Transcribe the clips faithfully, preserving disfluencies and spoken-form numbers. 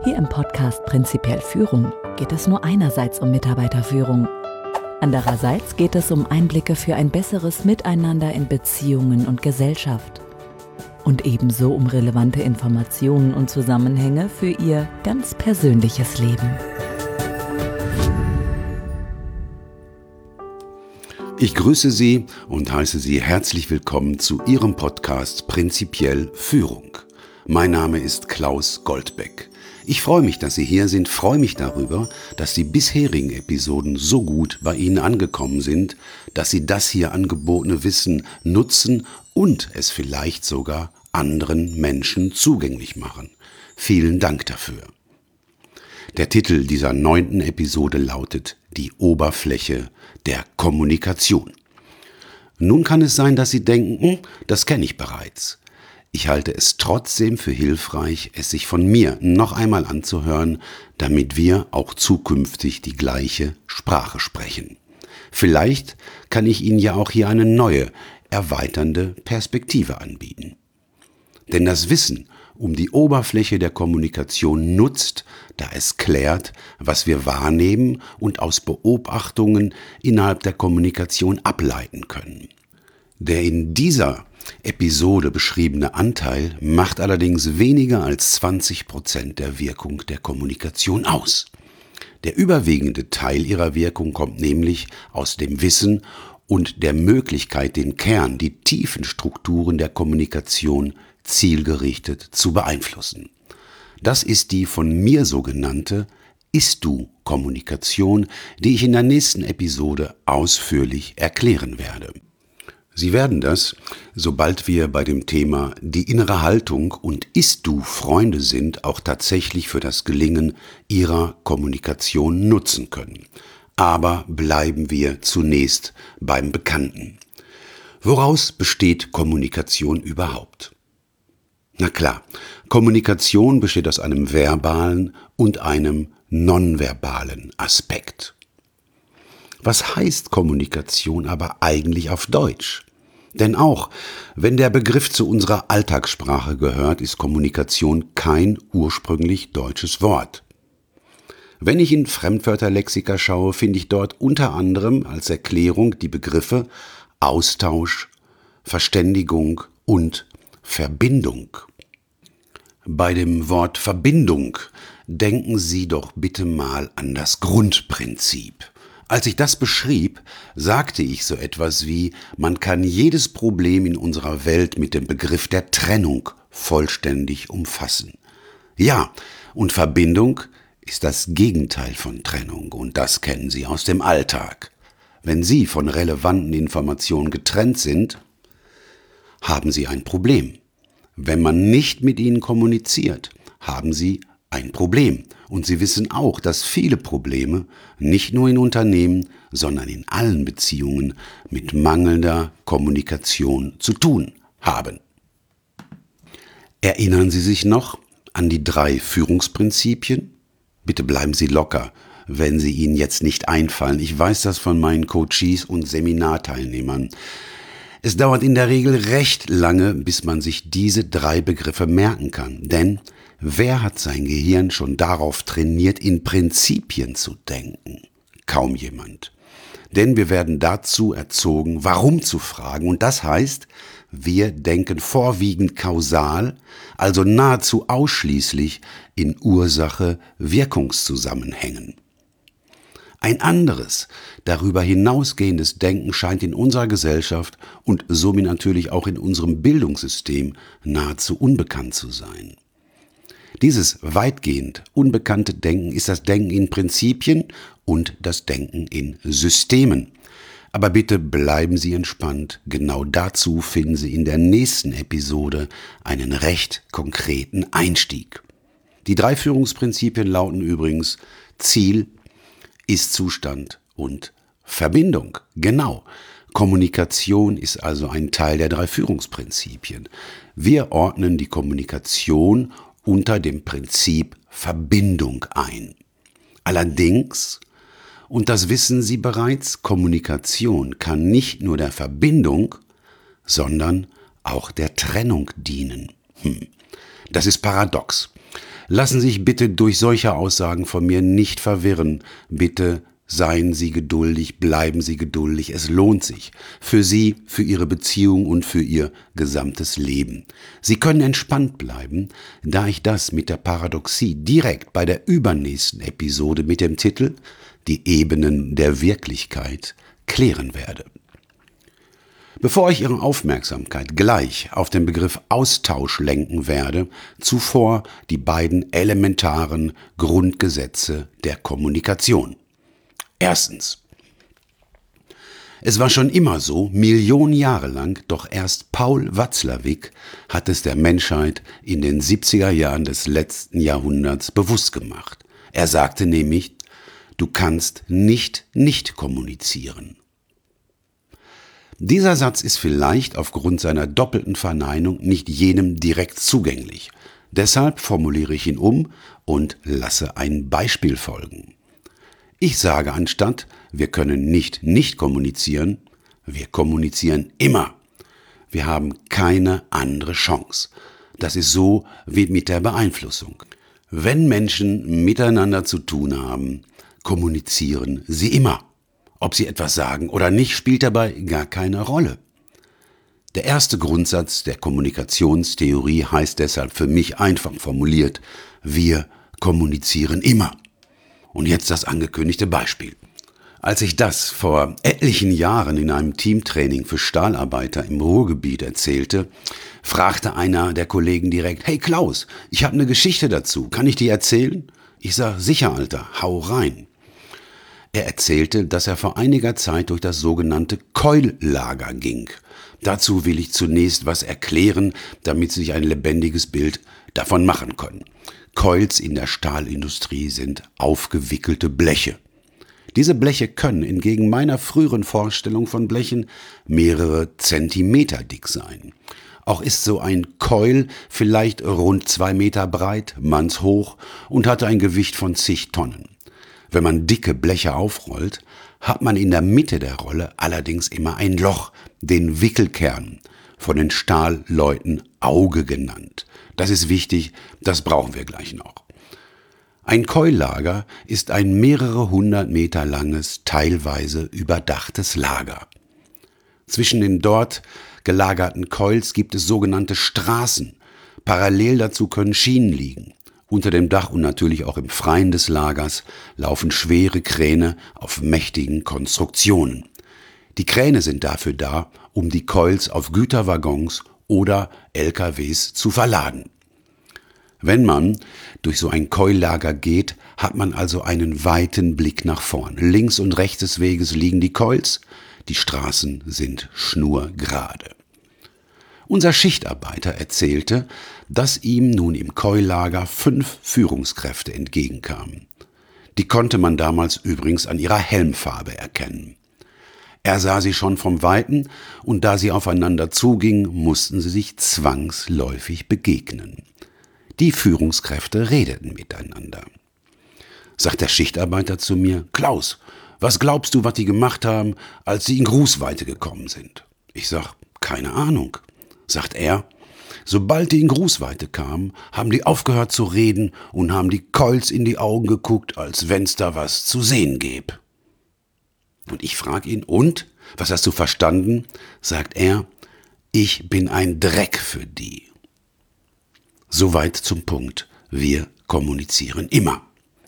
Hier im Podcast Prinzipiell Führung geht es nur einerseits um Mitarbeiterführung. Andererseits geht es um Einblicke für ein besseres Miteinander in Beziehungen und Gesellschaft. Und ebenso um relevante Informationen und Zusammenhänge für Ihr ganz persönliches Leben. Ich grüße Sie und heiße Sie herzlich willkommen zu Ihrem Podcast Prinzipiell Führung. Mein Name ist Klaus Goldbeck. Ich freue mich, dass Sie hier sind, freue mich darüber, dass die bisherigen Episoden so gut bei Ihnen angekommen sind, dass Sie das hier angebotene Wissen nutzen und es vielleicht sogar anderen Menschen zugänglich machen. Vielen Dank dafür. Der Titel dieser neunten Episode lautet Die Oberfläche der Kommunikation. Nun kann es sein, dass Sie denken, hm, das kenne ich bereits. Ich halte es trotzdem für hilfreich, es sich von mir noch einmal anzuhören, damit wir auch zukünftig die gleiche Sprache sprechen. Vielleicht kann ich Ihnen ja auch hier eine neue, erweiternde Perspektive anbieten. Denn das Wissen um die Oberfläche der Kommunikation nutzt, da es klärt, was wir wahrnehmen und aus Beobachtungen innerhalb der Kommunikation ableiten können. Der in dieser Episode beschriebene Anteil macht allerdings weniger als zwanzig Prozent der Wirkung der Kommunikation aus. Der überwiegende Teil ihrer Wirkung kommt nämlich aus dem Wissen und der Möglichkeit, den Kern, die tiefen Strukturen der Kommunikation zielgerichtet zu beeinflussen. Das ist die von mir sogenannte Ist-Du-Kommunikation, die ich in der nächsten Episode ausführlich erklären werde. Sie werden das, sobald wir bei dem Thema die innere Haltung und Ist-Du-Freunde sind, auch tatsächlich für das Gelingen Ihrer Kommunikation nutzen können. Aber bleiben wir zunächst beim Bekannten. Woraus besteht Kommunikation überhaupt? Na klar, Kommunikation besteht aus einem verbalen und einem nonverbalen Aspekt. Was heißt Kommunikation aber eigentlich auf Deutsch? Denn auch wenn der Begriff zu unserer Alltagssprache gehört, ist Kommunikation kein ursprünglich deutsches Wort. Wenn ich in Fremdwörterlexika schaue, finde ich dort unter anderem als Erklärung die Begriffe Austausch, Verständigung und Verbindung. Bei dem Wort Verbindung denken Sie doch bitte mal an das Grundprinzip. Als ich das beschrieb, sagte ich so etwas wie, man kann jedes Problem in unserer Welt mit dem Begriff der Trennung vollständig umfassen. Ja, und Verbindung ist das Gegenteil von Trennung und das kennen Sie aus dem Alltag. Wenn Sie von relevanten Informationen getrennt sind, haben Sie ein Problem. Wenn man nicht mit Ihnen kommuniziert, haben Sie ein Problem. Und Sie wissen auch, dass viele Probleme nicht nur in Unternehmen, sondern in allen Beziehungen mit mangelnder Kommunikation zu tun haben. Erinnern Sie sich noch an die drei Führungsprinzipien? Bitte bleiben Sie locker, wenn sie Ihnen jetzt nicht einfallen. Ich weiß das von meinen Coaches und Seminarteilnehmern. Es dauert in der Regel recht lange, bis man sich diese drei Begriffe merken kann. Denn wer hat sein Gehirn schon darauf trainiert, in Prinzipien zu denken? Kaum jemand. Denn wir werden dazu erzogen, warum zu fragen. Und das heißt, wir denken vorwiegend kausal, also nahezu ausschließlich in Ursache-Wirkungszusammenhängen. Ein anderes, darüber hinausgehendes Denken scheint in unserer Gesellschaft und somit natürlich auch in unserem Bildungssystem nahezu unbekannt zu sein. Dieses weitgehend unbekannte Denken ist das Denken in Prinzipien und das Denken in Systemen. Aber bitte bleiben Sie entspannt, genau dazu finden Sie in der nächsten Episode einen recht konkreten Einstieg. Die drei Führungsprinzipien lauten übrigens Ziel, Ist-Zustand und Verbindung. Genau. Kommunikation ist also ein Teil der drei Führungsprinzipien. Wir ordnen die Kommunikation unter dem Prinzip Verbindung ein. Allerdings, und das wissen Sie bereits, Kommunikation kann nicht nur der Verbindung, sondern auch der Trennung dienen. Hm. Das ist paradox. Lassen Sie sich bitte durch solche Aussagen von mir nicht verwirren. Bitte seien Sie geduldig, bleiben Sie geduldig. Es lohnt sich. Für Sie, für Ihre Beziehung und für Ihr gesamtes Leben. Sie können entspannt bleiben, da ich das mit der Paradoxie direkt bei der übernächsten Episode mit dem Titel Die Ebenen der Wirklichkeit klären werde. Bevor ich Ihre Aufmerksamkeit gleich auf den Begriff Austausch lenken werde, zuvor die beiden elementaren Grundgesetze der Kommunikation. Erstens. Es war schon immer so, Millionen Jahre lang, doch erst Paul Watzlawick hat es der Menschheit in den siebziger Jahren des letzten Jahrhunderts bewusst gemacht. Er sagte nämlich, du kannst nicht nicht kommunizieren. Dieser Satz ist vielleicht aufgrund seiner doppelten Verneinung nicht jedem direkt zugänglich. Deshalb formuliere ich ihn um und lasse ein Beispiel folgen. Ich sage anstatt, wir können nicht nicht kommunizieren, wir kommunizieren immer. Wir haben keine andere Chance. Das ist so wie mit der Beeinflussung. Wenn Menschen miteinander zu tun haben, kommunizieren sie immer. Ob sie etwas sagen oder nicht, spielt dabei gar keine Rolle. Der erste Grundsatz der Kommunikationstheorie heißt deshalb für mich einfach formuliert, wir kommunizieren immer. Und jetzt das angekündigte Beispiel. Als ich das vor etlichen Jahren in einem Teamtraining für Stahlarbeiter im Ruhrgebiet erzählte, fragte einer der Kollegen direkt, hey Klaus, ich habe eine Geschichte dazu, kann ich die erzählen? Ich sag, sicher Alter, hau rein. Er erzählte, dass er vor einiger Zeit durch das sogenannte Keullager ging. Dazu will ich zunächst was erklären, damit Sie sich ein lebendiges Bild davon machen können. Coils in der Stahlindustrie sind aufgewickelte Bleche. Diese Bleche können entgegen meiner früheren Vorstellung von Blechen mehrere Zentimeter dick sein. Auch ist so ein Coil vielleicht rund zwei Meter breit, mannshoch und hatte ein Gewicht von zig Tonnen. Wenn man dicke Bleche aufrollt, hat man in der Mitte der Rolle allerdings immer ein Loch, den Wickelkern, von den Stahlleuten Auge genannt. Das ist wichtig, das brauchen wir gleich noch. Ein Keullager ist ein mehrere hundert Meter langes, teilweise überdachtes Lager. Zwischen den dort gelagerten Coils gibt es sogenannte Straßen. Parallel dazu können Schienen liegen. Unter dem Dach und natürlich auch im Freien des Lagers laufen schwere Kräne auf mächtigen Konstruktionen. Die Kräne sind dafür da, um die Coils auf Güterwaggons oder L K Ws zu verladen. Wenn man durch so ein Keullager geht, hat man also einen weiten Blick nach vorn. Links und rechts des Weges liegen die Coils, die Straßen sind schnurgerade. Unser Schichtarbeiter erzählte, dass ihm nun im Keullager fünf Führungskräfte entgegenkamen. Die konnte man damals übrigens an ihrer Helmfarbe erkennen. Er sah sie schon vom Weiten und da sie aufeinander zugingen, mussten sie sich zwangsläufig begegnen. Die Führungskräfte redeten miteinander. Sagt der Schichtarbeiter zu mir, Klaus, was glaubst du, was die gemacht haben, als sie in Grußweite gekommen sind? Ich sag, keine Ahnung. Sagt er, sobald die in Grußweite kamen, haben die aufgehört zu reden und haben die Coils in die Augen geguckt, als wenn's da was zu sehen gäbe. Und ich frage ihn, und? Was hast du verstanden? Sagt er, ich bin ein Dreck für die. Soweit zum Punkt, wir kommunizieren immer.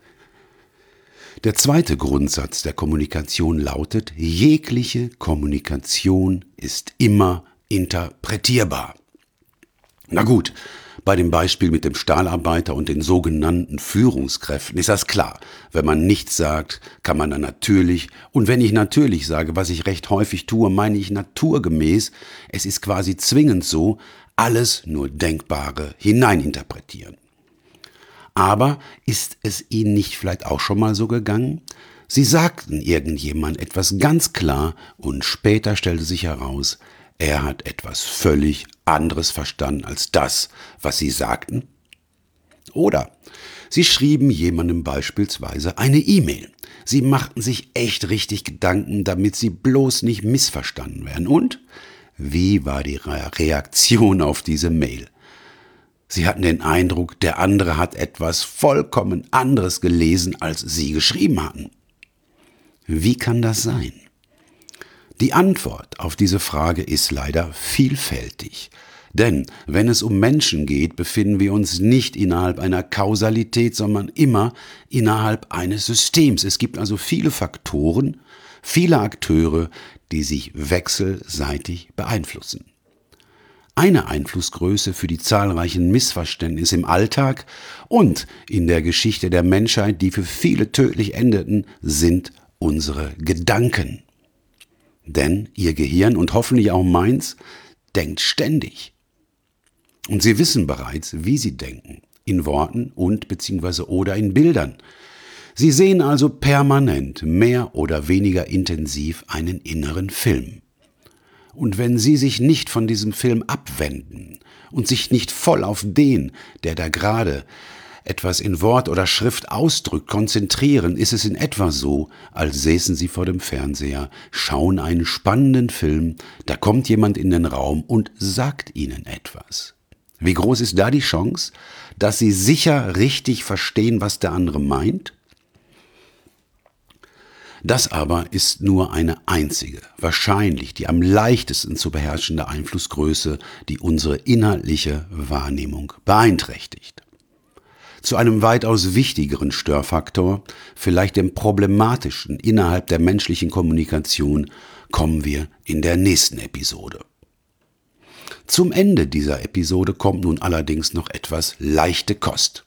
Der zweite Grundsatz der Kommunikation lautet, jegliche Kommunikation ist immer interpretierbar. Na gut, bei dem Beispiel mit dem Stahlarbeiter und den sogenannten Führungskräften ist das klar. Wenn man nichts sagt, kann man dann natürlich, und wenn ich natürlich sage, was ich recht häufig tue, meine ich naturgemäß, es ist quasi zwingend so, alles nur Denkbare hineininterpretieren. Aber ist es Ihnen nicht vielleicht auch schon mal so gegangen? Sie sagten irgendjemand etwas ganz klar und später stellte sich heraus, er hat etwas völlig anderes verstanden als das, was Sie sagten. Oder Sie schrieben jemandem beispielsweise eine E-Mail. Sie machten sich echt richtig Gedanken, damit Sie bloß nicht missverstanden werden. Und wie war die Reaktion auf diese Mail? Sie hatten den Eindruck, der andere hat etwas vollkommen anderes gelesen, als Sie geschrieben hatten. Wie kann das sein? Die Antwort auf diese Frage ist leider vielfältig. Denn wenn es um Menschen geht, befinden wir uns nicht innerhalb einer Kausalität, sondern immer innerhalb eines Systems. Es gibt also viele Faktoren, viele Akteure, die sich wechselseitig beeinflussen. Eine Einflussgröße für die zahlreichen Missverständnisse im Alltag und in der Geschichte der Menschheit, die für viele tödlich endeten, sind unsere Gedanken. Denn Ihr Gehirn und hoffentlich auch meins denkt ständig. Und Sie wissen bereits, wie Sie denken, in Worten und bzw. oder in Bildern. Sie sehen also permanent mehr oder weniger intensiv einen inneren Film. Und wenn Sie sich nicht von diesem Film abwenden und sich nicht voll auf den, der da gerade etwas in Wort oder Schrift ausdrückt, konzentrieren, ist es in etwa so, als säßen Sie vor dem Fernseher, schauen einen spannenden Film, da kommt jemand in den Raum und sagt Ihnen etwas. Wie groß ist da die Chance, dass Sie sicher richtig verstehen, was der andere meint? Das aber ist nur eine einzige, wahrscheinlich die am leichtesten zu beherrschende Einflussgröße, die unsere inhaltliche Wahrnehmung beeinträchtigt. Zu einem weitaus wichtigeren Störfaktor, vielleicht dem problematischen innerhalb der menschlichen Kommunikation, kommen wir in der nächsten Episode. Zum Ende dieser Episode kommt nun allerdings noch etwas leichte Kost.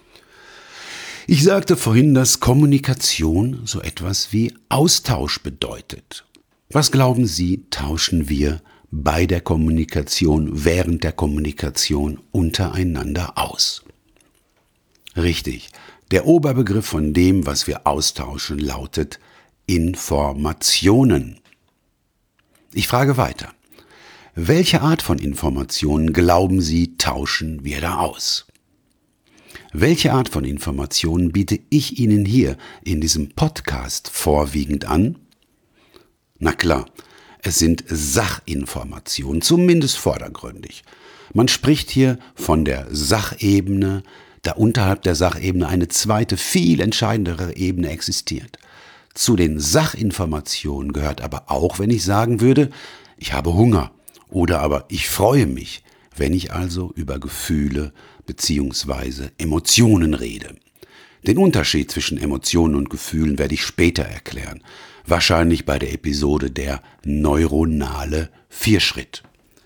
Ich sagte vorhin, dass Kommunikation so etwas wie Austausch bedeutet. Was glauben Sie, tauschen wir bei der Kommunikation, während der Kommunikation untereinander aus? Richtig, der Oberbegriff von dem, was wir austauschen, lautet Informationen. Ich frage weiter. Welche Art von Informationen glauben Sie, tauschen wir da aus? Welche Art von Informationen biete ich Ihnen hier in diesem Podcast vorwiegend an? Na klar, es sind Sachinformationen, zumindest vordergründig. Man spricht hier von der Sachebene, da unterhalb der Sachebene eine zweite, viel entscheidendere Ebene existiert. Zu den Sachinformationen gehört aber auch, wenn ich sagen würde, ich habe Hunger oder aber ich freue mich, wenn ich also über Gefühle bzw. Emotionen rede. Den Unterschied zwischen Emotionen und Gefühlen werde ich später erklären, wahrscheinlich bei der Episode der neuronale Vierschritt.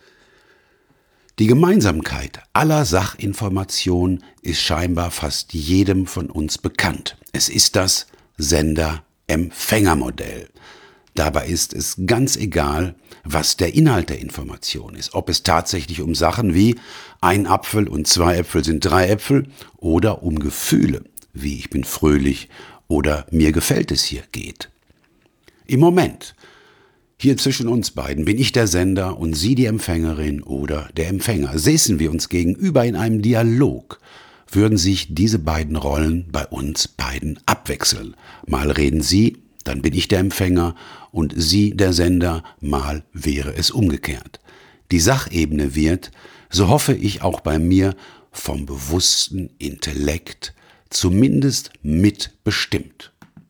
Die Gemeinsamkeit aller Sachinformationen ist scheinbar fast jedem von uns bekannt. Es ist das Sender-Empfänger-Modell. Dabei ist es ganz egal, was der Inhalt der Information ist, ob es tatsächlich um Sachen wie ein Apfel und zwei Äpfel sind drei Äpfel oder um Gefühle, wie ich bin fröhlich oder mir gefällt es hier geht. Im Moment, hier zwischen uns beiden, bin ich der Sender und Sie die Empfängerin oder der Empfänger. Säßen wir uns gegenüber in einem Dialog, würden sich diese beiden Rollen bei uns beiden abwechseln. Mal reden Sie, dann bin ich der Empfänger und Sie der Sender, mal wäre es umgekehrt. Die Sachebene wird, so hoffe ich auch bei mir, vom bewussten Intellekt zumindest mitbestimmt.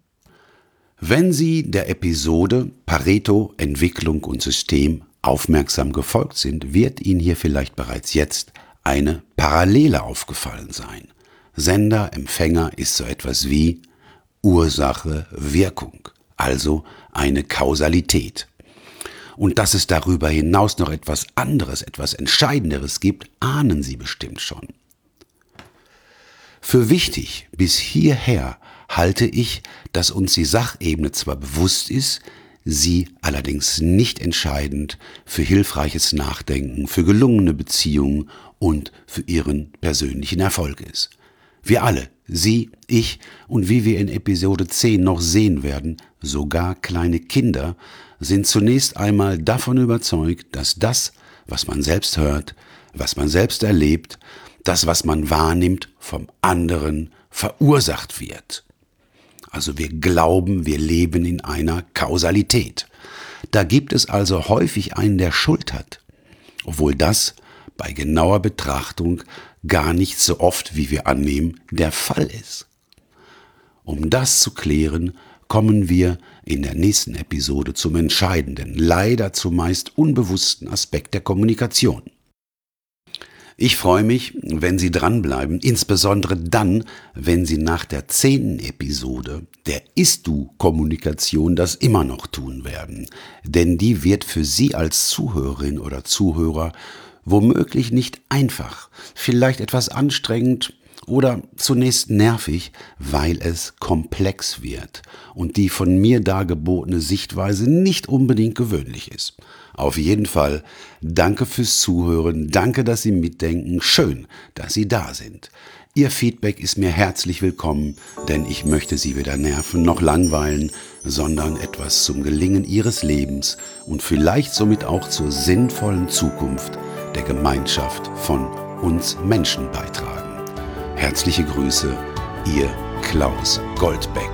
Wenn Sie der Episode Pareto, Entwicklung und System aufmerksam gefolgt sind, wird Ihnen hier vielleicht bereits jetzt eine Parallele aufgefallen sein. Sender, Empfänger ist so etwas wie Ursache, Wirkung, also eine Kausalität. Und dass es darüber hinaus noch etwas anderes, etwas Entscheidenderes gibt, ahnen Sie bestimmt schon. Für wichtig bis hierher halte ich, dass uns die Sachebene zwar bewusst ist, sie allerdings nicht entscheidend für hilfreiches Nachdenken, für gelungene Beziehungen und für Ihren persönlichen Erfolg ist. Wir alle, Sie, ich und wie wir in Episode zehn noch sehen werden, sogar kleine Kinder, sind zunächst einmal davon überzeugt, dass das, was man selbst hört, was man selbst erlebt, das, was man wahrnimmt, vom anderen verursacht wird. Also wir glauben, wir leben in einer Kausalität. Da gibt es also häufig einen, der Schuld hat, obwohl das bei genauer Betrachtung gar nicht so oft, wie wir annehmen, der Fall ist. Um das zu klären, kommen wir in der nächsten Episode zum entscheidenden, leider zumeist unbewussten Aspekt der Kommunikation. Ich freue mich, wenn Sie dranbleiben, insbesondere dann, wenn Sie nach der zehnten Episode der Ist-Du-Kommunikation das immer noch tun werden. Denn die wird für Sie als Zuhörerin oder Zuhörer womöglich nicht einfach, vielleicht etwas anstrengend oder zunächst nervig, weil es komplex wird und die von mir dargebotene Sichtweise nicht unbedingt gewöhnlich ist. Auf jeden Fall, danke fürs Zuhören, danke, dass Sie mitdenken, schön, dass Sie da sind. Ihr Feedback ist mir herzlich willkommen, denn ich möchte Sie weder nerven noch langweilen, sondern etwas zum Gelingen Ihres Lebens und vielleicht somit auch zur sinnvollen Zukunft der Gemeinschaft von uns Menschen beitragen. Herzliche Grüße, Ihr Klaus Goldbeck.